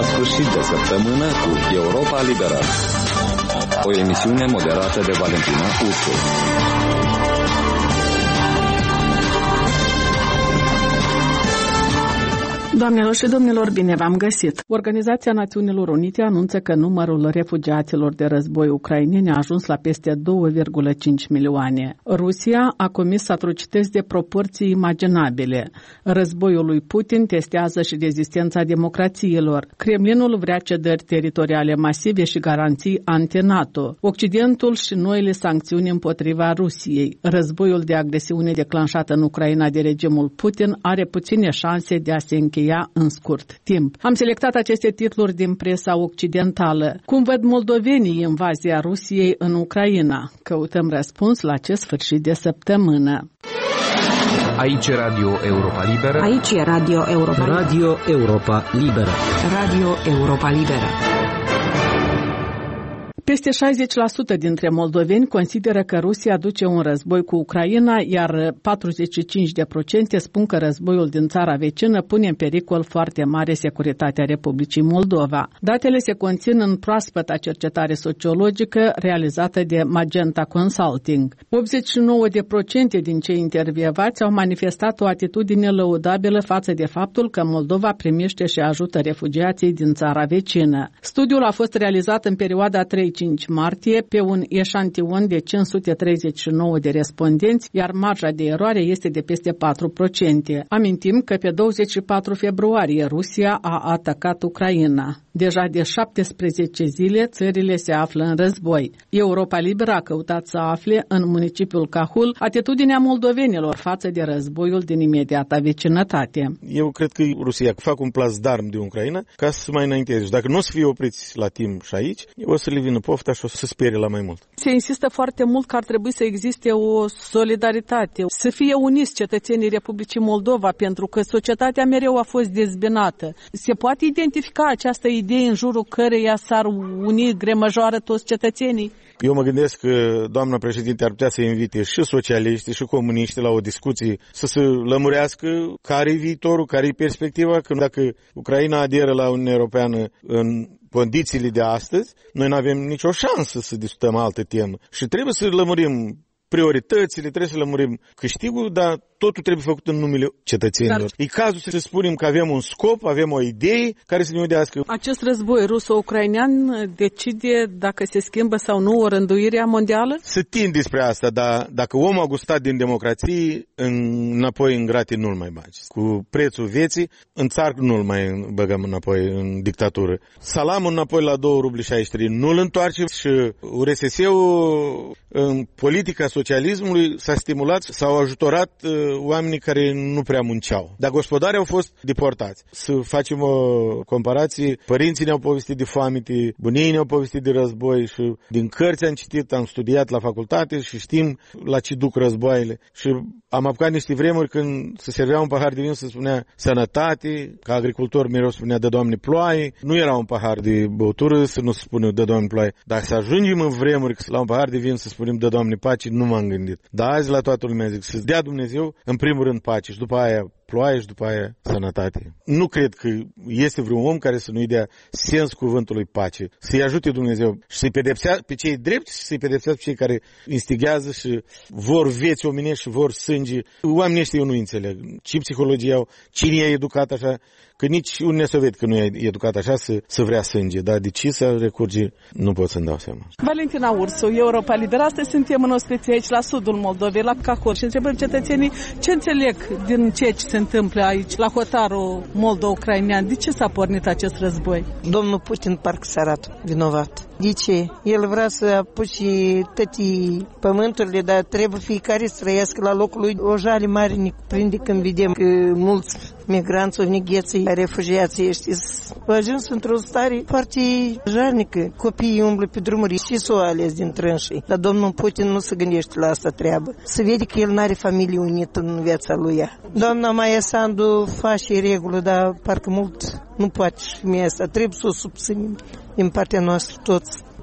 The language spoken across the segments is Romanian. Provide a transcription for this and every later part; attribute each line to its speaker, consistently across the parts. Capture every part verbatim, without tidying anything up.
Speaker 1: sfârșit de săptămână cu Europa Liberă, o emisiune moderată de Valentina Ursu.
Speaker 2: Doamnelor și domnilor, bine v-am găsit! Organizația Națiunilor Unite anunță că numărul refugiaților de război ucraineni a ajuns la peste doi virgulă cinci milioane. Rusia a comis atrocități de proporții imaginabile. Războiul lui Putin testează și rezistența democrațiilor. Kremlinul vrea cedări teritoriale masive și garanții anti-NATO. Occidentul și noile sancțiuni împotriva Rusiei. Războiul de agresiune declanșat în Ucraina de regimul Putin are puține șanse de a se încheia în scurt timp. Am selectat aceste titluri din presa occidentală. Cum văd moldovenii invazia Rusiei în Ucraina? Căutăm răspuns la acest sfârșit de săptămână.
Speaker 3: Aici Radio Europa Liberă.
Speaker 4: Aici e Radio Europa Liberă.
Speaker 5: Radio Europa Liberă.
Speaker 4: Radio Europa Liberă.
Speaker 2: Peste șaizeci la sută dintre moldoveni consideră că Rusia duce un război cu Ucraina, iar patruzeci și cinci la sută spun că războiul din țara vecină pune în pericol foarte mare securitatea Republicii Moldova. Datele se conțin în proaspăta cercetare sociologică realizată de Magenta Consulting. optzeci și nouă la sută din cei intervievați au manifestat o atitudine lăudabilă față de faptul că Moldova primește și ajută refugiații din țara vecină. Studiul a fost realizat în perioada trei cinci martie pe un eșantion de cinci sute treizeci și nouă de respondenți, iar marja de eroare este de peste patru la sută. Amintim că pe douăzeci și patru februarie Rusia a atacat Ucraina. Deja de șaptesprezece zile țările se află în război. Europa Liberă a căutat să afle în municipiul Cahul atitudinea moldovenilor față de războiul din imediata vecinătate.
Speaker 6: Eu cred că Rusia fac un plas d'arm de Ucraina ca să mai înainteze. Și dacă nu o să fie opriți la timp și aici, o să le vină pofta și o să sperie la mai mult.
Speaker 2: Se insistă foarte mult că ar trebui să existe o solidaritate, să fie uniți cetățenii Republicii Moldova, pentru că societatea mereu a fost dezbinată. Se poate identifica această idee în jurul căreia s-ar uni gremăjoară toți cetățenii?
Speaker 6: Eu mă gândesc că doamna președinte ar putea să invite și socialiști și comuniști la o discuție, să se lămurească care e viitorul, care e perspectiva, că dacă Ucraina aderă la Uniunea Europeană în condițiile de astăzi, noi nu avem nicio șansă să discutăm altă temă. Și trebuie să lămurim prioritățile, trebuie să lămurim câștigul, dar totul trebuie făcut în numele cetățenilor. Dar e cazul să spunem că avem un scop, avem o idee care să ne udească.
Speaker 2: Acest război ruso-ucrainean decide dacă se schimbă sau nu o rânduire mondială?
Speaker 6: Se tind despre asta, dar dacă omul a gustat din democrație, înapoi în gratii nu-l mai bagi. Cu prețul vieții, în țară nu-l mai băgăm înapoi în dictatură. Salamul înapoi la doi rubli șaizeci și trei nu-l întoarce și U R S S-ul în politica socialismului s-a stimulat, s-au ajutorat oamenii care nu prea munceau. Dar gospodarii au fost deportați. Să facem o comparație, părinții ne-au povestit de foamete, bunii ne-au povestit de război și din cărți am citit, am studiat la facultate și știm la ce duc războaiele. Și am apucat niște vremuri când se servea un pahar de vin, se spunea sănătate, ca agricultor mereu spunea dă Doamne ploaie. Nu era un pahar de băutură să nu se spune dă Doamne ploaie. Dacă să ajungem în vremuri că la un pahar de vin să spunem dă Doamne pace, nu m-am gândit. Dar azi la toată lumea zic să-ți dea Dumnezeu în primul rând pace și după aia ploaie și după aia sănătate. Nu cred că este vreun om care să nu-i dea sens cuvântului pace. Să-i ajute Dumnezeu și să-i pedepsea pe cei drepți și să-i pedepsească pe cei care instigează și vor vieți omenești și vor sânge. Oamenii ăștia eu nu înțeleg. Ce psihologie au, cine i-a educat așa, că nici un nesovet că nu i-a educat așa să, să vrea sânge. Dar de ce să recurge, nu pot să-mi dau seama.
Speaker 2: Valentina Ursu, Europa Liberă. Astăzi suntem în ospecie aici la sudul Moldovei, la Cahor, și întrebăm cetățenii ce înțeleg din ceea ce se întâmplă aici, la hotarul moldo-ucrainean. De ce s-a pornit acest război?
Speaker 7: Domnul Putin parcă s-a arată vinovat. De ce? El vrea să apuce toate pământurile, dar trebuie fiecare să trăiască la locul lui. O jale mare ne prinde când vedem că mulți migranți, ovnigheții, refugiații ăștia au ajuns într-o stare foarte jarnică. Copiii umblă pe drumuri și s-o ales din trânșii. Dar domnul Putin nu se gândește la asta treabă. Se vede că el n-are familie unită în viața lui. Doamna Maia Sandu face regulă, dar parcă mult nu poate și mie asta. Trebuie să o subținem din partea noastră toți.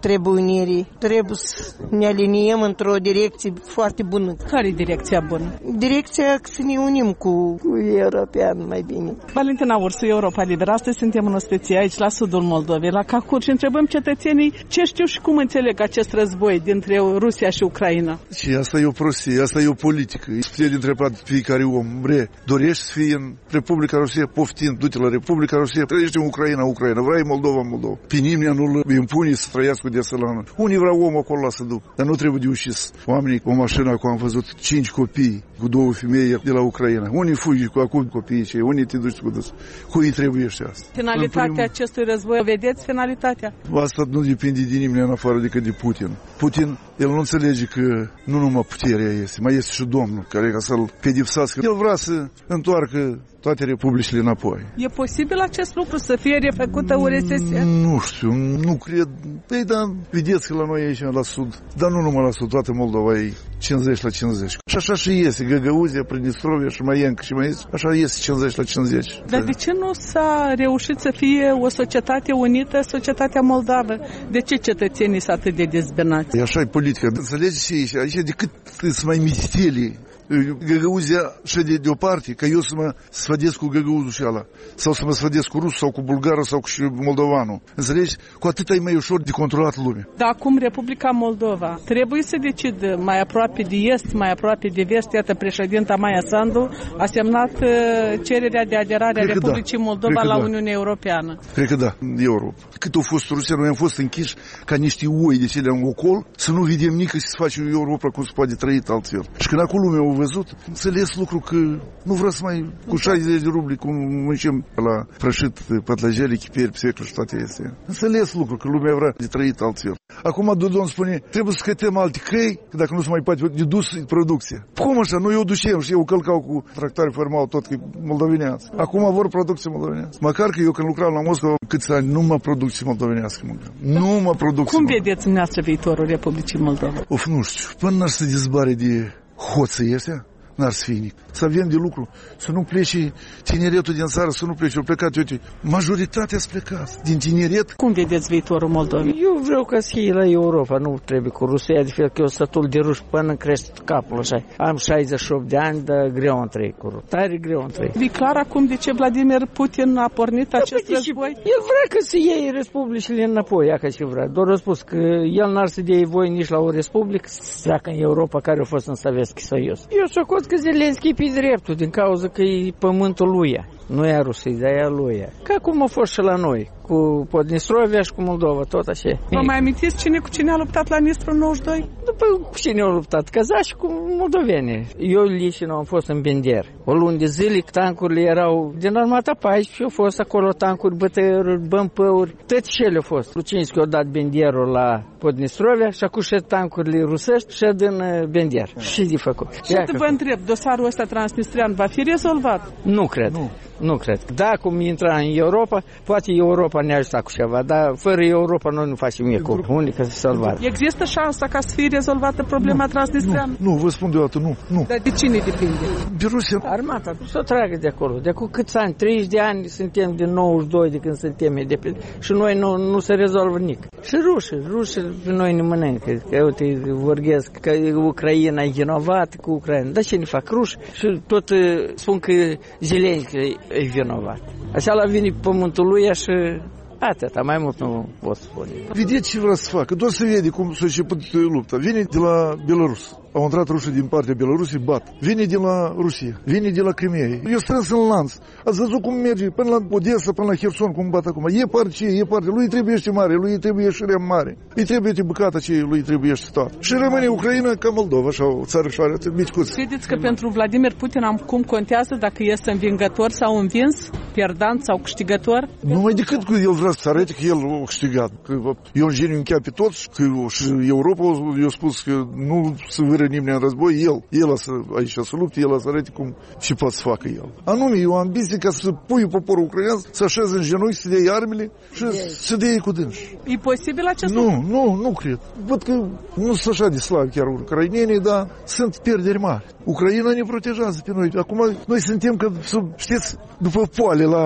Speaker 7: trebuie unirii, trebuie să ne aliniem într-o direcție foarte bună.
Speaker 2: Care e direcția bună?
Speaker 7: Direcția să ne unim cu, cu european mai bine.
Speaker 2: Valentina Ursu, Europa Liberă. Astăzi suntem în osteție aici, la sudul Moldovei, la Cahur, și întrebăm cetățenii ce știu și cum înțeleg acest război dintre Rusia și Ucraina.
Speaker 8: Și asta e o prostie, asta e o politică. Este de întrebat fiecare om, bre, dorești să fii în Republica Rusia, poftim, du-te la Republica Rusia, trăiești în Ucraina, Ucraina, vrei Moldova, Moldova. Pe nimeni nu îl impune să trăiască de sălană. Unii vreau om acolo la să duc, dar nu trebuie de ușis. Oamenii cu o mașină, acum am văzut cinci copii cu două femei de la Ucraina. Unii fugi cu acum copiii cei, unii te duci cu dus. Cui trebuie și asta?
Speaker 2: Finalitatea
Speaker 8: primul...
Speaker 2: acestui război, vedeți finalitatea?
Speaker 8: Asta nu depinde de nimeni în afară decât de Putin. Putin, el nu înțelege că nu numai puterea este, mai este și Domnul care ca să-l pedepsească. El vrea să întoarcă toate republicile înapoi.
Speaker 2: E posibil acest lucru să fie refăcută U R S S?
Speaker 8: Nu știu, nu cred. Păi, dar vedeți că la noi aici, la sud, dar nu numai la sud, toată Moldova e cincizeci la cincizeci. Și așa și iese, Găgăuzia, Pridnistrovia și mai încă și mai iese, așa iese cincizeci la cincizeci.
Speaker 2: Dar de ce nu s-a reușit să fie o societate unită, societatea moldavă? De ce cetățenii sunt atât de dezbinați?
Speaker 8: E așa e politica. Înțelegeți și aici, aici decât să mai misteli Găgăuzia și de, de o parte, că eu să mă sfădesc cu găgăuzul și ala, sau să mă sfădesc cu rusul, sau cu bulgarul, sau cu moldovanul. Înțelegi? Cu atât e mai ușor de controlat lumea.
Speaker 2: Dar acum Republica Moldova trebuie să decidă mai aproape de est, mai aproape de vest. Iată, președinta Maia Sandu a semnat cererea de aderare a Republicii da. Moldova la da. Uniunea Europeană.
Speaker 8: Cred că da, Europa. Cât au fost Rusia, noi am fost închiși ca niște oi de cele în ocol, să nu vedem nici să se face Europa cum se poate trăi altfel. Și când acolo lumea au văzut, înțeles lucru că nu vreau să mai cu șaizeci de rubli cum muncim la prășit, pătlăjeli, chiperi, pseclu și toate astea. Înțeles lucru că lumea vrea de trăit altfel. Acum Dodon spune, trebuie să cătăm alte căi, că dacă nu se mai poate de dus producția. Cum așa? Noi eu ducem și eu călcau cu tractoare formau tot că moldovenească. Acum vor producție moldovenească. Măcar că eu când lucram la Moscova câți ani, numai producție moldovenească mâncam. Numai producție.
Speaker 2: Cum vedeți dumneavoastră viitorul Republicii Moldova?
Speaker 8: Of, nu știu. Până n-ar să dezbare de hoții ăstea, n-ar să fie nic. Să avem de lucru, să nu plece tineretul din țară, să nu plece. Au plecat, uite, majoritatea s-a plecat din tineret.
Speaker 2: Cum vedeți viitorul Moldovei?
Speaker 5: Eu vreau ca să fie la Europa, nu trebuie cu Rusia, de fel că eu sătul de ruși până îmi crește capul așa. Am șaizeci și opt de ani, dar greu în trei cu ruși. Tare greu în trei.
Speaker 2: E clar acum de ce Vladimir Putin a pornit da, acest război?
Speaker 5: El vrea că să iei republicile înapoi, ia că ce vrea. Doar a spus că el n-ar să dea voi nici la o republică, dacă în Europa care a fost în Sovietski Soiuz. Eu s-o că Zelenski pe dreptul, din cauza că e pământul lui. Nu e a Rusiei, dar e a lui. Ca cum a fost și la noi, cu Podnistrovia și cu Moldova, tot așa.
Speaker 2: Vă mai amintiți cine cu cine a luptat la Nistru în nouăzeci și doi?
Speaker 5: După cu cine au luptat? Kazași și cu moldoveni. Eu lișin am fost în Bender. O lună de zile tancurile erau din armata paisprezece și au fost acolo tancuri, bătăiuri, bămpăuri, tot ce le-au fost. Lucinski a dat Benderul la Podnistrovia și acum și tancurile rusești și din Bender. Și de făcut.
Speaker 2: Și te vă întreb, dosarul ăsta transnistrian va fi rezolvat?
Speaker 5: Nu cred. Nu. Nu cred. Da, cum intra în Europa, poate Europa ne ajută cu ceva, dar fără Europa noi nu facem nimic cu unica salvare.
Speaker 2: Există șansa ca să fie rezolvată problema transnistriană?
Speaker 8: Nu, nu, vă spun deodată, nu, nu.
Speaker 2: Dar de cine depinde?
Speaker 8: De Rusia.
Speaker 5: Armata, să o tragă de acolo. De acum câți ani? treizeci de ani suntem din nouăzeci și doi de când suntem independenti și noi nu, nu se rezolvă nimic. Și rușii, rușii pe noi ne mănâncă. Că uite, vorbesc că Ucraina e vinovată cu Ucraina. Dar ce ne fac ruși? Și tot spun că Zelenski e vinovat. Așa la vine pământul lui și atâta, mai mult nu pot spune.
Speaker 8: Vedeți ce vrea să facă, doar să vede cum s-a început lupta. Vine de la Belarus. Au intrat rușii din partea Belarusiei, bat. Vine de la Rusia, vine de la Crimea. Eu strâns în lanț. Ați văzut cum merge până la Odessa, până la Herson, cum bat acum. E parte ce, e parte. Lui trebuie și mare, lui trebuie și rem mare. Îi trebuie de bucata ce, lui trebuie și tot. Și rămâne Ucraina ca Moldova, așa o țară și are micuți.
Speaker 2: Credeți că pentru Vladimir Putin acum contează dacă este învingător sau învins, pierdant sau câștigător?
Speaker 8: Numai decât că el vrea să arate că el a câștigat. Că eu îngeniu încheia pe toți, că și Europa i-a spus că nu se vâră nimeni în război, el, el să, aici să lupte, el să arate cum și poate să facă el. Anume, e o ambiție ca să pui poporul ucrainean să așeze în genunchi, să dea armele și să dea cu dânși.
Speaker 2: E posibil acest
Speaker 8: lucru? Nu, nu, nu cred. Văd că nu sunt așa de slabi chiar ucrainenii, dar sunt pierderi mari. Ucraina ne protejează pe noi. Acum noi suntem, că, știți, după poale la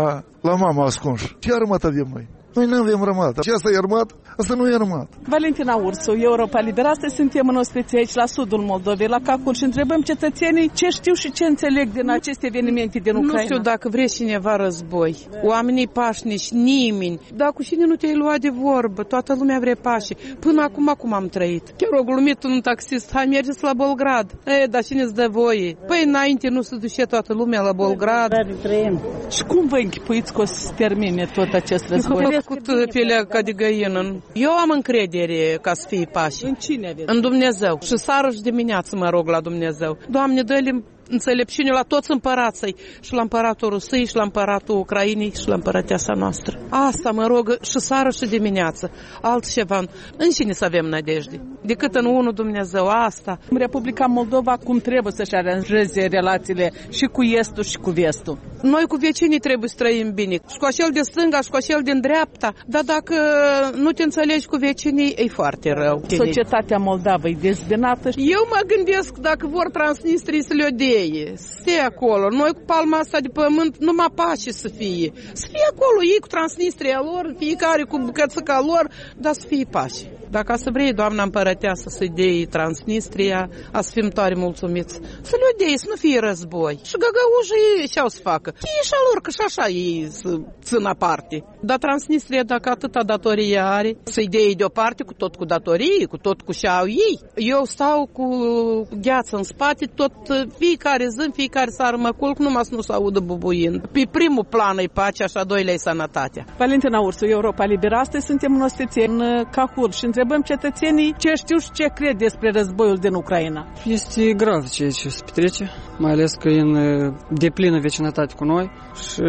Speaker 8: la mama ascunși. Ce armată avem noi? Noi nu avem armată. Și asta e armată? Asta nu e armată.
Speaker 2: Valentina Ursu, Europa Liberă. Astăzi suntem în ospecie aici la sudul Moldovei, la Cahul, și întrebăm cetățenii ce știu și ce înțeleg din aceste evenimente din Ucraina.
Speaker 9: Nu știu dacă vrei cineva război. Oamenii pașnici, nimeni. Dar cu cine nu te-ai luat de vorbă? Toată lumea vrea pace. Până acum, acum am trăit. Chiar o glumit un taxist. Hai, mergeți la Bolgrad. E, dar cine-ți dă voie? Păi înainte nu se duce toată lumea la Bolgrad.
Speaker 2: Și cum vă închipuiți că o să se termine tot acest război?
Speaker 9: Făcut pielea ca de găină. Eu am încredere ca să fie pace.
Speaker 2: În cine aveți?
Speaker 9: În Dumnezeu. Și seară și dimineață mă rog la Dumnezeu. Doamne, dă-le înțelepciune la toți împărații, și la împăratul Rusiei, și la împăratul Ucrainei, și la împărăteasa noastră. Asta mă rog și seară și dimineață. Altceva, în cine să avem nădejde? Decât în unul Dumnezeu, asta.
Speaker 2: Republica Moldova cum trebuie să-și aranjeze relațiile și cu estul și cu vestul?
Speaker 9: Noi cu vecinii trebuie să trăim bine. Și cu acel de stânga și cu acel din dreapta. Dar dacă nu te înțelegi cu vecinii, e foarte rău.
Speaker 2: Societatea moldavă e dezbinată.
Speaker 9: Eu mă gândesc dacă vor Transnistrii să le odee. Stai acolo. Noi cu palma asta de pământ numai pace să fie. Să fie acolo ei cu Transnistria lor, fiecare cu bucățica lor, dar să fie pace. Dacă să vrei, doamna împărăteasă, să-i dei Transnistria, a să fim tare mulțumiți. Să le odei, să nu fie război. Și găgăușii ce-au să facă? E și a lor, că și așa ei să țin aparte. Dar Transnistria, dacă atâta datorie are, să-i dei deoparte cu tot cu datorie, cu tot cu ce au ei. Eu stau cu gheață în spate, tot fiecare zi, fiecare seară mă culc, numai să nu se audă bubuind. Pe primul plan e pacea și a doilea e sănătatea.
Speaker 2: Valentina Ursu, Europa Liberă. Astăzi suntem în ospecie în Cahul și întrebăm cetățenii ce știu și ce cred despre războiul din Ucraina.
Speaker 10: Este grav ceea ce se petrece, mai ales că e în deplină vecinătate cu noi și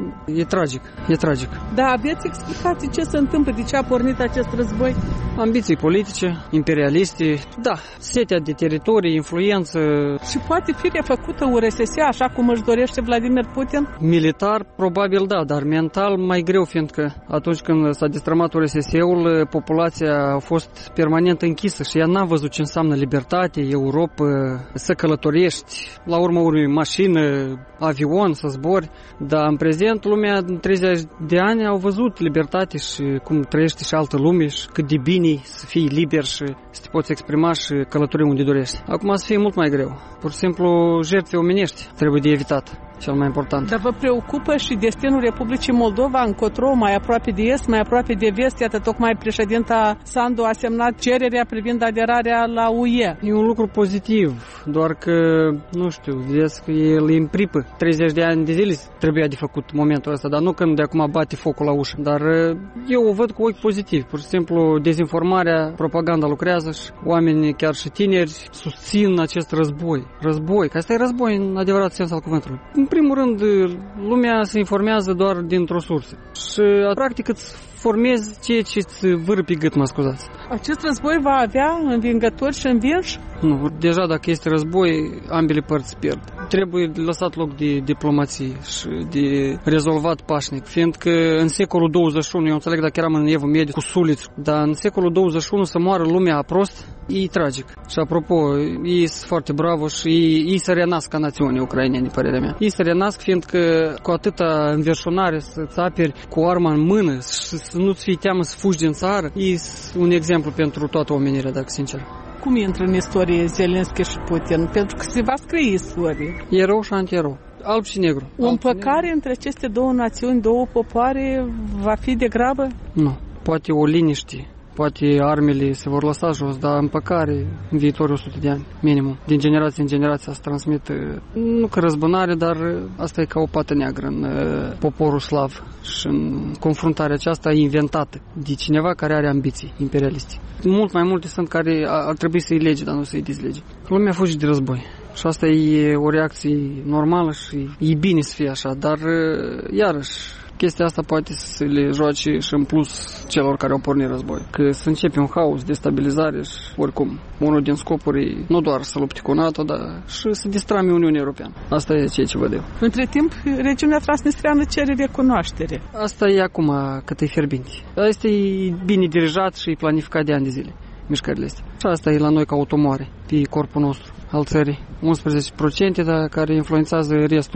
Speaker 10: e tragic, e tragic.
Speaker 2: Da, aveți explicații ce se întâmplă, de ce a pornit acest război?
Speaker 10: Ambiții politice, imperialiste, da, setea de teritorii, influență.
Speaker 2: Și poate fi refăcută U R S S așa cum își dorește Vladimir Putin?
Speaker 10: Militar, probabil da, dar mental mai greu, fiindcă atunci când s-a destrămat U R S S-ul, populația a fost permanent închisă și ea n-a văzut ce înseamnă libertate, Europa, să călătorești, la urmă urmei mașină, avion, să zbori, dar în prezent lumea în treizeci de ani au văzut libertate și cum trăiește și altă lume și cât de bine să fii liber și să te poți exprima și călători unde dorești. Acum să fie mult mai greu. Pur și simplu jertfe omenești trebuie de evitat. Cel mai important.
Speaker 2: Dar vă preocupă și destinul Republicii Moldova încotro, mai aproape de est, mai aproape de vest? Iată, tocmai președinta Sandu a semnat cererea privind aderarea la U E.
Speaker 10: E un lucru pozitiv, doar că, nu știu, vezi că el îi împripă. treizeci de ani de zile trebuia de făcut momentul ăsta, dar nu când de acum bate focul la ușă. Dar eu o văd cu ochi pozitivi. Pur și simplu, dezinformarea, propaganda lucrează și oamenii, chiar și tineri, susțin acest război. Război, că asta e război în adevărat sens al cuvântului. În primul rând, lumea se informează doar dintr-o sursă și practic îți formezi ceea ce îți vâră pe gât, mă scuzați.
Speaker 2: Acest război va avea învingători și învinși?
Speaker 10: Nu, deja dacă este război, ambele părți pierd. Trebuie lăsat loc de diplomație și de rezolvat pașnic, fiindcă în secolul douăzeci și unu, eu înțeleg dacă eram în evul mediu cu suliți, dar în secolul douăzeci și unu să moară lumea prost, e tragic. Și apropo, ei sunt foarte bravo și ei, ei se renasc ca națiune ucraineni, părerea mea. Ei se renasc fiindcă cu atâta înverșunare să-ți aperi cu arma în mână și să nu-ți fie teamă să fugi din țară, e un exemplu pentru toată omenirea, dacă sincer.
Speaker 2: Cum intră în istorie Zelenski și Putin? Pentru că se va scrie istorie.
Speaker 10: Erou și anti-erou. Alb și negru.
Speaker 2: O împăcare între aceste două națiuni, două popoare, va fi de grabă?
Speaker 10: Nu. Poate o liniște. Poate armele se vor lăsa jos, dar împăcare în viitorii o sută de ani, minimum. Din generație în generație să transmit, nu că răzbunare, dar asta e ca o pată neagră în poporul slav. Și în confruntarea aceasta e inventată de cineva care are ambiții imperialiste. Mult mai multe sunt care ar trebui să-i lege, dar nu să-i dezlege. Lumea fuge de război. Și asta e o reacție normală și e bine să fie așa, dar iarăși chestia asta poate să le joace și în plus celor care au pornit război. Că să începe un haos, destabilizare și oricum. Unul din scopuri nu doar să lupte cu NATO, dar și să distrame Uniunea Europeană. Asta e ceea ce văd eu.
Speaker 2: Între timp, regiunea transnistreană cere recunoaștere.
Speaker 10: Asta e acum cât e fierbinte. Asta e bine dirijat și e planificat de ani de zile, mișcările astea. Și asta e la noi ca automoare pe corpul nostru al țării. unsprezece la sută, dar care influențează restul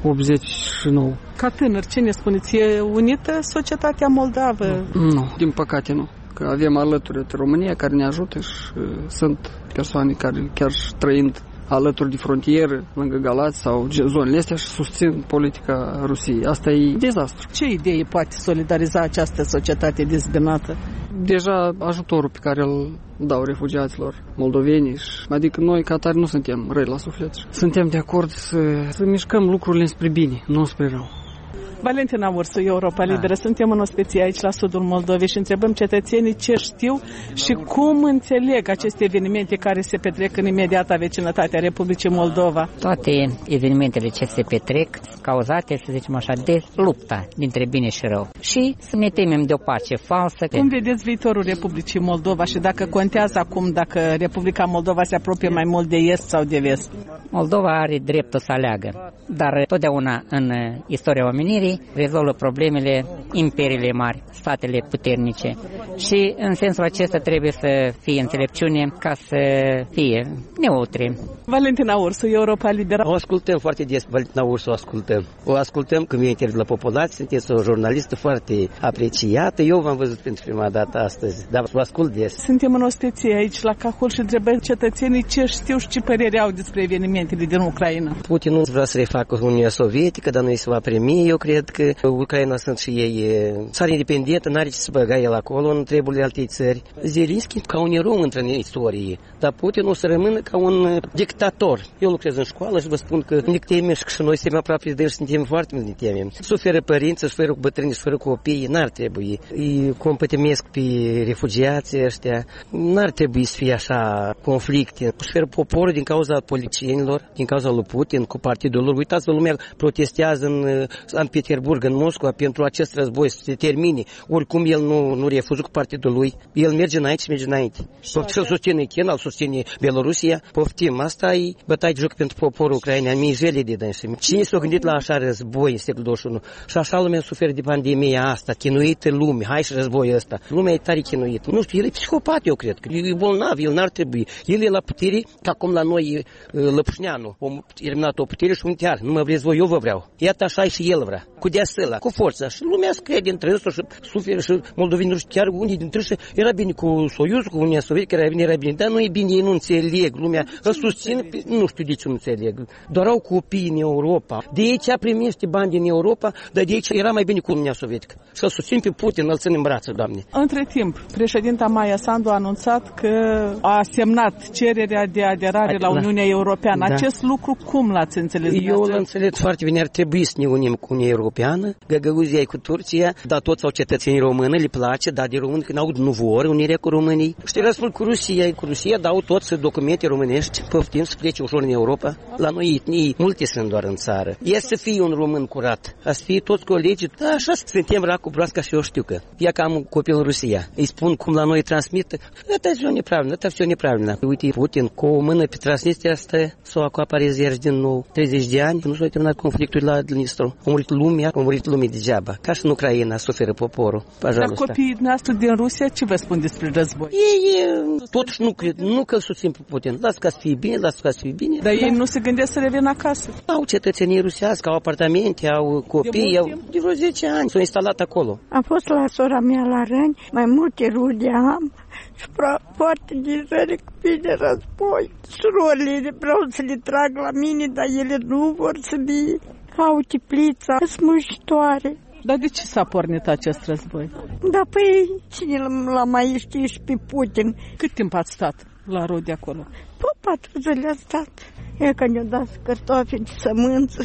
Speaker 10: optzeci și nouă.
Speaker 2: Ca tânăr, ce ne spuneți? E unită societatea moldavă?
Speaker 10: Nu, din păcate nu. Că avem alături de România care ne ajută și uh, sunt persoane care chiar și trăind alături de frontieră, lângă Galați sau zonele astea și susțin politica Rusiei. Asta e dezastru.
Speaker 2: Ce idee poate solidariza această societate dezbinată?
Speaker 10: Deja ajutorul pe care îl dau refugiaților moldoveni, adică noi ca atare nu suntem răi la suflet. Suntem de acord să, să mișcăm lucrurile spre bine, nu spre rău.
Speaker 2: Valentina Ursu, Europa Liberă. Suntem în ospecie aici la sudul Moldovei și întrebăm cetățenii ce știu și cum înțeleg aceste evenimente care se petrec în imediata vecinătate a Republicii Moldova.
Speaker 11: Toate evenimentele ce se petrec cauzate, să zicem așa, de lupta dintre bine și rău. Și să ne temem de o pace falsă.
Speaker 2: Cum vedeți viitorul Republicii Moldova și dacă contează acum dacă Republica Moldova se apropie mai mult de est sau de vest?
Speaker 11: Moldova are dreptul să aleagă, dar totdeauna în istoria omenirii rezolvă problemele imperiile mari, statele puternice. Și în sensul acesta trebuie să fie înțelepciune ca să fie neutre.
Speaker 2: Valentina Ursu, Europa Liberă.
Speaker 12: O ascultăm foarte des, Valentina Ursu, o ascultăm. O ascultăm când vine interviu la populație, sunteți o jurnalistă foarte apreciată. Eu v-am văzut pentru prima dată astăzi, dar vă ascult des.
Speaker 2: Suntem în osteție aici la Cahul și întrebăm cetățenii ce știu și ce părere au despre evenimentele din Ucraina.
Speaker 12: Putin nu vrea să refacă Uniunea Sovietică, dar noi se va primi. Eu cred că Ucraina sunt și ei țară independentă, n-are ce să băga el acolo în treburile altei țări. Zelenski ca un erou intră în istorie, dar Putin o să rămână ca un dictator. Eu lucrez în școală și vă spun că ne temem și noi suntem aproape de el și suntem foarte mult ne temem. Suferă părinții, suferă bătrânii, suferă copiii, n-ar trebui. Îi compătimesc pe refugiații ăștia, n-ar trebui să fie așa conflicte. Suferă poporul din cauza politicienilor, din cauza lui Putin cu partidul lor. Uitați-vă, lumea protestează în Sankt Petersburg, în Moscova, pentru acest război să se termine. Oricum el nu, nu refuză cu partidul lui. El merge înainte și merge înainte. Poftim să susține China, îl susține Belorusia. Poftim. Asta e bătaie de joc pentru poporul ucrainean. Mi-e jele de dânsi. Cine s-a gândit la așa război în secolul douăzeci și unu? Și așa lumea suferă de pandemia asta, chinuită lume. Hai și războiul ăsta. Lumea e tare chinuită. Nu știu, el e psihopat, eu cred. E bolnav, el n-ar trebui. El e la putere, ca cum la noi Lăpușneanu. Om terminat o putere și un tear. Nu mă vreți voi, eu vă vreau. Iată așa și el vrea. Cu deasăla, cu forța. Și lumea scrie între ăsta și suferă și moldovenii, chiar unii dintre ei era bine cu Soiuzul, cu Uniunea Sovietică, era bine, era bine. Dar nu e bine, ei nu înțeleg. Lumea îl susțin, nu știu de ce nu înțeleg. Doar au copii în Europa. De aici primește bani din Europa, dar de aici era mai bine cu Uniunea Sovietică. Și îl susțin pe Putin, îl țin în brațe, Doamne.
Speaker 2: Între timp, președinta Maia Sandu a anunțat că a semnat cererea de aderare la Uniunea Europeană. Da. Acest lucru cum l-ați înțeles?
Speaker 12: Eu l-am înțeles foarte bine. Ar trebui să ne unim cu Uniunea Europeană. Găgăuzia e cu Turcia, dar toți au cetățenii români, le place, dar de români când aud nu vor unirea cu românii. Și răspund cu Rusia, e cu Rusia, dau toți documente românești, poftim să plece ușor în Europa. La noi etnii, multe sunt doar în țară. E să fie un român curat, a să fie toți colegii, da, așa suntem rac cu broasca și eu știu că. Ea că am un copil în Rusia, îi spun cum la noi transmit, asta e все неправильно, asta e все неправильно. Uite, Putin cu o mână pe Transnistria asta s-o acoapă rezervi din nou. treizeci de ani, nu s-a terminat conflictul la Dnistru. A murit lumea, a murit lumea degeaba. Ca și în Ucraina suferă poporul.
Speaker 2: Dar copiii noastre din Rusia ce vă spun despre război?
Speaker 12: Ei totuși nu cred, nu că îl susțin pe Putin. Lasă ca să fie bine, lasă ca să fie bine.
Speaker 2: Dar ei nu se gândesc să revină acasă.
Speaker 12: Au cetățenii rusească, au apartamente, au copii, de au de vreo zece ani. S-au instalat acolo.
Speaker 13: Am fost la sora mea la Răni, mai multe rude am și foarte din răni cu bine război. Surorile vreau să le trag la mine, dar ele nu vor să le au teplița smușitoare.
Speaker 2: Dar de ce s-a pornit acest război?
Speaker 13: Da, păi, cine l-a mai știe și pe Putin?
Speaker 2: Cât timp ați stat la rode acolo?
Speaker 13: Păi, patru zile a stat. E că ne-au dat cartofi de sămânță.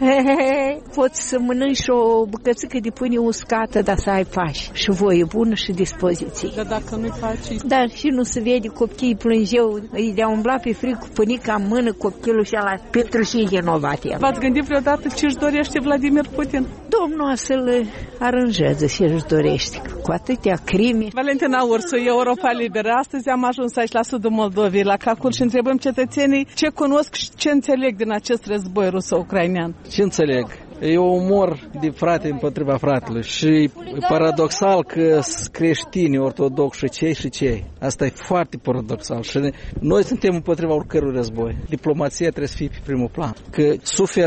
Speaker 14: Poți să mănânci o bucățică de pâine uscată, dar să ai pași și voie bună și dispoziție.
Speaker 2: Dar dacă nu-i faci...
Speaker 14: Dar și nu se vede, copiii plângeau, îi de-a umbla pe fric cu pânica în mână, copilul și ala pentru și vinovat el.
Speaker 2: V-ați gândit vreodată ce își dorește Vladimir Putin?
Speaker 14: Domnul să-l aranjeze și își dorește, cu atâtea crime.
Speaker 2: Valentina Ursu, Europa Liberă. Astăzi am ajuns aici la sudul Moldovei, la Cahul, și întrebăm cetățenii ce cunosc și ce înțeleg din acest război ruso-ucrainean.
Speaker 15: Ce înțeleg? E un umor de frate împotriva fratelui și e paradoxal că creștini ortodoxi cei și cei. Asta e foarte paradoxal și noi suntem împotriva oricărui război. Diplomația trebuie să fie pe primul plan. Că suferă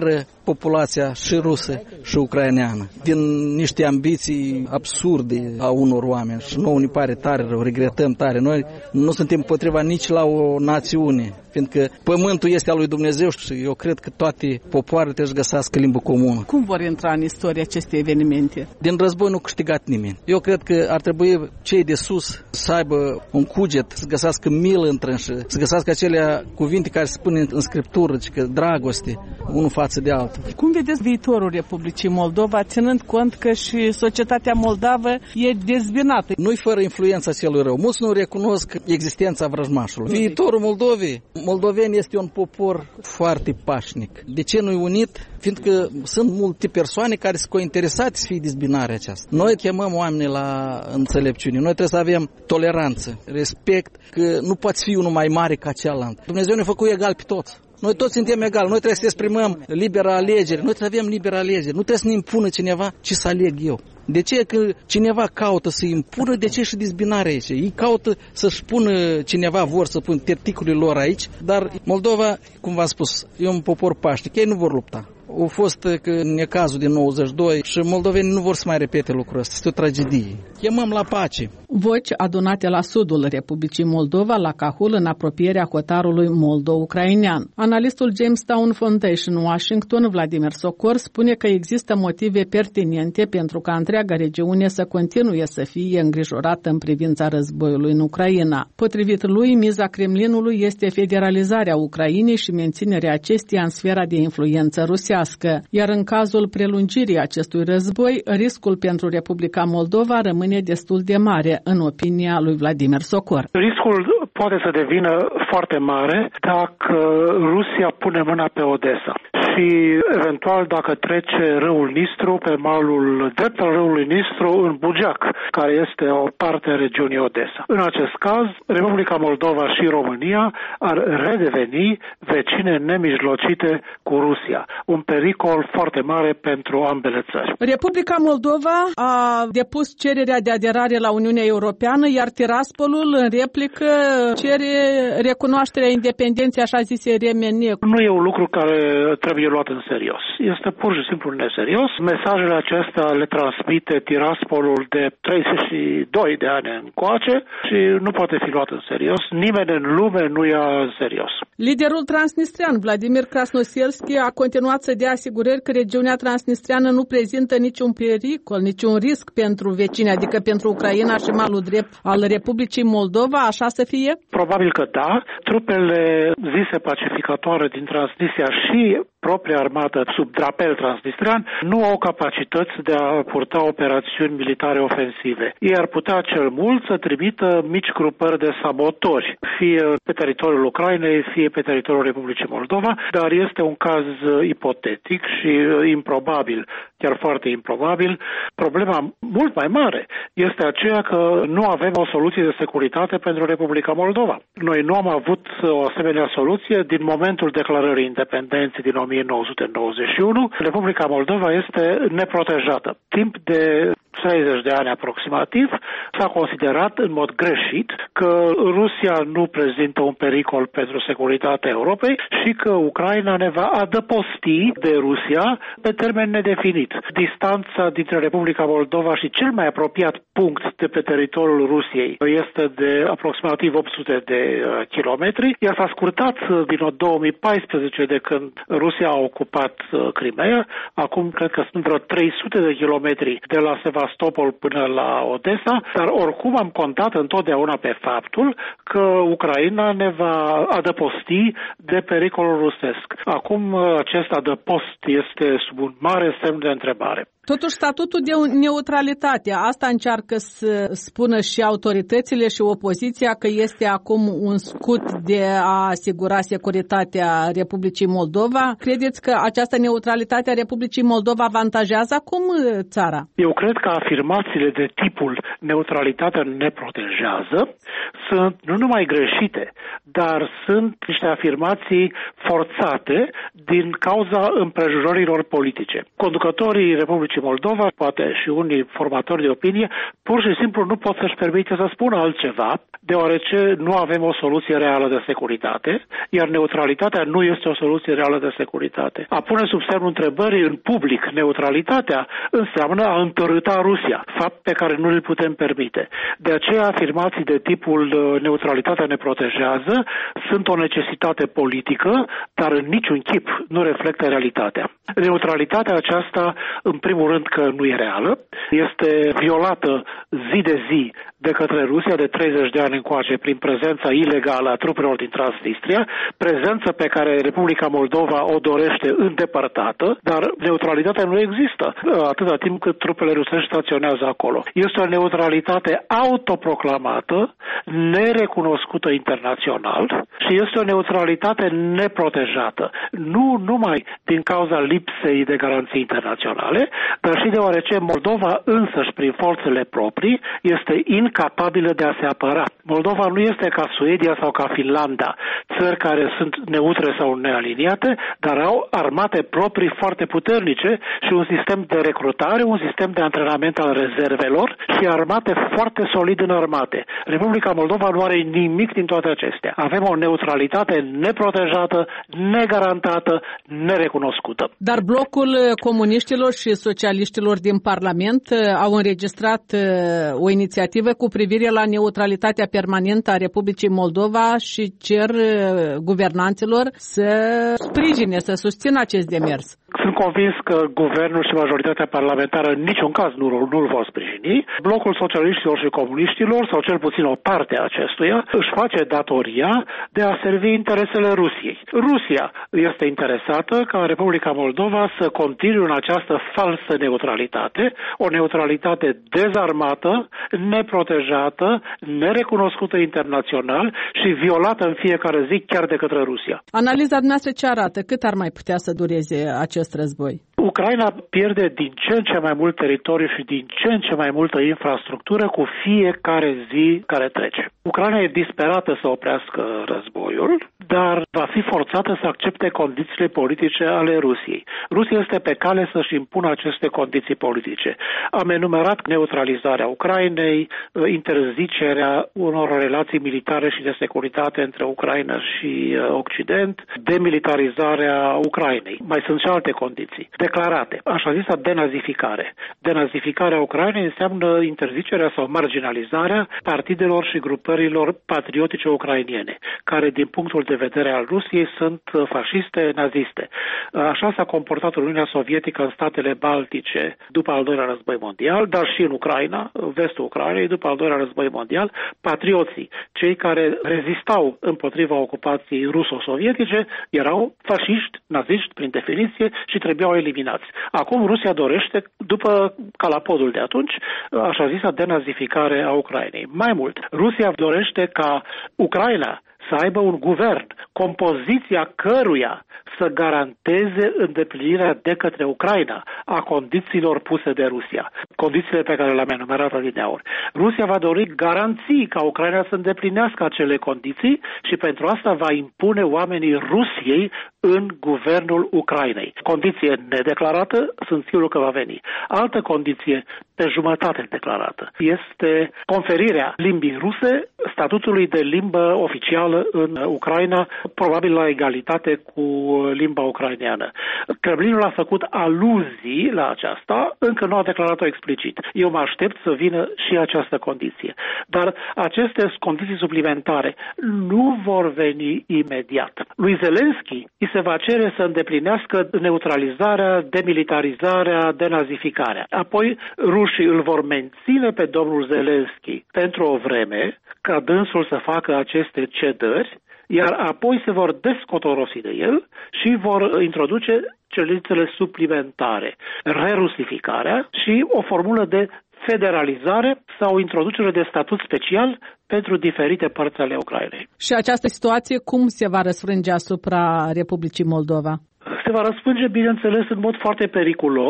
Speaker 15: populația și rusă și ucraineană, din niște ambiții absurde a unor oameni și nouă ne pare tare rău, regretăm tare. Noi nu suntem împotriva nici la o națiune, fiindcă pământul este al lui Dumnezeu și eu cred că toate popoarele trebuie să găsească limbă comună.
Speaker 2: Cum vor intra în istorie aceste evenimente?
Speaker 15: Din război nu a câștigat nimeni. Eu cred că ar trebui cei de sus să aibă un cuget, să găsească milă întrânșă, să găsească acelea cuvinte care se spun în Scriptură, că dragoste, unul față de altul.
Speaker 2: Cum vedeți viitorul Republicii Moldova, ținând cont că și societatea moldavă e dezbinată?
Speaker 15: Nu-i fără influența celui rău. Mulți nu recunosc existența vrăjmașului. Viitorul Moldovei, moldoveni este un popor foarte pașnic. De ce nu-i unit? Fiindcă sunt multe persoane care sunt cointeresate să fie dezbinarea aceasta. Noi chemăm oamenii la înțelepciune. Noi trebuie să avem toleranță, respect, că nu poți fi unul mai mare ca cealaltă. Dumnezeu ne-a făcut egal pe toți. Noi toți suntem egali, noi trebuie să exprimăm libera alegere, noi trebuie să avem libera alegere, nu trebuie să ne impună cineva ce să aleg eu. De ce că cineva caută să impună, de ce și dezbinarea aici? Ei caută să-și pună cineva, vor să pună terticulele lor aici, dar Moldova, cum v-am spus, e un popor pașnic, ei nu vor lupta. A fost că în cazul din nouăzeci și doi și moldovenii nu vor să mai repete lucrul ăsta. Este o tragedie. Chemăm la pace.
Speaker 2: Voci adunate la sudul Republicii Moldova, la Cahul, în apropierea hotarului moldo-ucrainean. Analistul Jamestown Foundation Washington, Vladimir Sokor, spune că există motive pertinente pentru ca întreaga regiune să continue să fie îngrijorată în privința războiului în Ucraina. Potrivit lui, miza Kremlinului este federalizarea Ucrainei și menținerea acesteia în sfera de influență rusească. Iar în cazul prelungirii acestui război, riscul pentru Republica Moldova rămâne destul de mare, în opinia lui Vladimir Sokor.
Speaker 16: Riscul poate să devină foarte mare dacă Rusia pune mâna pe Odessa și eventual dacă trece râul Nistru pe malul drept al râului Nistru în Bugeac, care este o parte a regiunii Odessa. În acest caz, Republica Moldova și România ar redeveni vecine nemijlocite cu Rusia. Un pericol foarte mare pentru ambele țări.
Speaker 2: Republica Moldova a depus cererea de aderare la Uniunea Europeană, iar Tiraspolul, în replică, cere recunoașterea independenței, așa zise R M N.
Speaker 16: Nu e un lucru care trebuie luat în serios. Este pur și simplu neserios. Mesajele acestea le transmite Tiraspolul de treizeci și doi de ani încoace și nu poate fi luat în serios. Nimeni în lume nu ia în serios.
Speaker 2: Liderul transnistrian, Vladimir Krasnoselski, a continuat să dea asigurări că regiunea transnistriană nu prezintă niciun pericol, niciun risc pentru vecini, adică pentru Ucraina și malul drept al Republicii Moldova, așa să fie?
Speaker 16: Probabil că da. Trupele zise pacificatoare din Transnistria și propria armată sub drapel transnistrian nu au capacități de a purta operațiuni militare ofensive. Ei ar putea cel mult să trimită mici grupări de sabotori, fie pe teritoriul Ucrainei, fie pe teritoriul Republicii Moldova, dar este un caz ipotetic și improbabil, chiar foarte improbabil. Problema mult mai mare este aceea că nu avem o soluție de securitate pentru Republica Moldova. Noi nu am avut o asemenea soluție din momentul declarării independenței din o mie nouă sute nouăzeci și unu. Republica Moldova este neprotejată. Timp de treizeci de ani aproximativ s-a considerat în mod greșit că Rusia nu prezintă un pericol pentru securitatea Europei și că Ucraina ne va adăposti de Rusia pe termen nedefinit. Distanța dintre Republica Moldova și cel mai apropiat punct de pe teritoriul Rusiei este de aproximativ opt sute de kilometri, iar s-a scurtat din două mii paisprezece de când Rusia a ocupat Crimea. Acum cred că sunt vreo trei sute de kilometri de la Sevastopol până la Odessa, dar oricum am contat întotdeauna pe faptul că Ucraina ne va adăposti de pericolul rusesc. Acum acest adăpost este sub un mare semn de întrebare.
Speaker 2: Totuși, statutul de neutralitate, asta încearcă să spună și autoritățile și opoziția, că este acum un scut de a asigura securitatea Republicii Moldova. Credeți că această neutralitate a Republicii Moldova avantajează acum țara?
Speaker 16: Eu cred că afirmațiile de tipul neutralitatea ne protejează sunt nu numai greșite, dar sunt niște afirmații forțate din cauza împrejurărilor politice. Conducătorii Republicii Republicii Moldova, poate și unii formatori de opinie, pur și simplu nu pot să-și permite să spună altceva, deoarece nu avem o soluție reală de securitate, iar neutralitatea nu este o soluție reală de securitate. A pune sub semnul întrebării în public neutralitatea înseamnă a întărâta Rusia, fapt pe care nu îl putem permite. De aceea afirmații de tipul neutralitatea ne protejează sunt o necesitate politică, dar în niciun chip nu reflectă realitatea. Neutralitatea aceasta, în primul rând că nu e reală, este violată zi de zi de către Rusia de treizeci de ani încoace prin prezența ilegală a trupelor din Transnistria, prezență pe care Republica Moldova o dorește îndepărtată, dar neutralitatea nu există atâta timp cât trupele rusești staționează acolo. Este o neutralitate autoproclamată, nerecunoscută internațional și este o neutralitate neprotejată. Nu numai din cauza lipsei de garanții internaționale, dar și deoarece Moldova însăși prin forțele proprii este incapabilă de a se apăra. Moldova nu este ca Suedia sau ca Finlanda, țări care sunt neutre sau nealiniate, dar au armate proprii foarte puternice și un sistem de recrutare, un sistem de antrenament al rezervelor și armate foarte solid înarmate. Republica Moldova nu are nimic din toate acestea. Avem o neutralitate neprotejată, negarantată, nerecunoscută.
Speaker 2: Dar blocul comuniștilor și socialiștilor din Parlament au înregistrat o inițiativă cu privire la neutralitatea permanentă a Republicii Moldova și cer guvernanților să sprijine, să susțină acest demers.
Speaker 16: Sunt convins că guvernul și majoritatea parlamentară în niciun caz nu, nu-l vor sprijini. Blocul socialiștilor și comuniștilor, sau cel puțin o parte a acestuia, își face datoria de a servi interesele Rusiei. Rusia este interesată ca Republica Moldova să continue în această falsă neutralitate, o neutralitate dezarmată, neprotejată, nerecunoscută internațional și violată în fiecare zi chiar de către Rusia.
Speaker 2: Analiza dumneavoastră ce arată? Cât ar mai putea să dureze acest război?
Speaker 16: Ucraina pierde din ce în ce mai mult teritoriu și din ce în ce mai multă infrastructură cu fiecare zi care trece. Ucraina e disperată să oprească războiul, dar va fi forțată să accepte condițiile politice ale Rusiei. Rusia este pe cale să-și impună aceste condiții politice. Am enumerat neutralizarea Ucrainei, interzicerea unor relații militare și de securitate între Ucraina și Occident, demilitarizarea Ucrainei. Mai sunt și alte condiții declarate, așa zisa denazificare. Denazificarea Ucrainei înseamnă interzicerea sau marginalizarea partidelor și grupărilor patriotice ucrainiene, care din punctul de vedere al Rusiei sunt fasciste, naziste. Așa s-a comportat Uniunea Sovietică în statele Baltice după al doilea război mondial, dar și în Ucraina, vestul Ucrainei, după al doilea război mondial, patrioții, cei care rezistau împotriva ocupației ruso-sovietice, erau fasciști, naziști prin definiție și trebuiau eliminați. Acum Rusia dorește, după calapodul de atunci, așa zisa denazificare a Ucrainei. Mai mult, Rusia dorește ca Ucraina să aibă un guvern, compoziția căruia să garanteze îndeplinirea de către Ucraina a condițiilor puse de Rusia, condițiile pe care le-am enumerat adineauri. Rusia va dori garanții ca Ucraina să îndeplinească acele condiții și pentru asta va impune oamenii Rusiei în guvernul Ucrainei. Condiție nedeclarată, sunt sigur că va veni. Altă condiție pe jumătate declarată este conferirea limbii ruse statutului de limbă oficială în Ucraina, probabil la egalitate cu limba ucraineană. Kremlinul a făcut aluzii la aceasta, încă nu a declarat-o explicit. Eu mă aștept să vină și această condiție. Dar aceste condiții suplimentare nu vor veni imediat. Lui Zelensky îi se va cere să îndeplinească neutralizarea, demilitarizarea, denazificarea. Apoi rușii îl vor menține pe domnul Zelensky pentru o vreme, ca dânsul să facă aceste cedări, iar apoi se vor descotorosi de el și vor introduce cerințele suplimentare, rerusificarea și o formulă de federalizare sau introducere de statut special pentru diferite părți ale Ucrainei.
Speaker 2: Și această situație cum se va răsfrânge asupra Republicii Moldova?
Speaker 16: Se va răsfrânge, bineînțeles, în mod foarte periculos,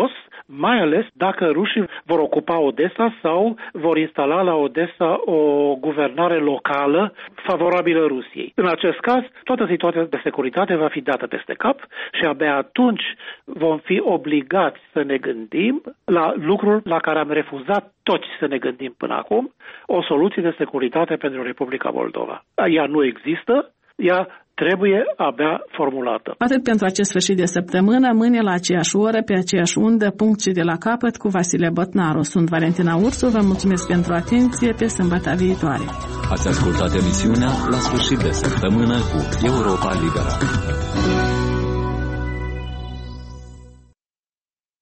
Speaker 16: mai ales dacă rușii vor ocupa Odessa sau vor instala la Odessa o guvernare locală favorabilă Rusiei. În acest caz, toată situația de securitate va fi dată peste cap și abia atunci vom fi obligați să ne gândim la lucruri la care am refuzat toți să ne gândim până acum, o soluție de securitate pentru Republica Moldova. Ea nu există, ea trebuie abia formulată.
Speaker 2: Atât pentru acest sfârșit de săptămână, mâine la aceeași oră, pe aceeași undă, punct și de la capăt cu Vasile Botnaru. Sunt Valentina Ursu, vă mulțumesc pentru atenție, pe sâmbătă viitoare.
Speaker 1: Ați ascultat emisiunea La sfârșit de săptămână cu Europa Liberă.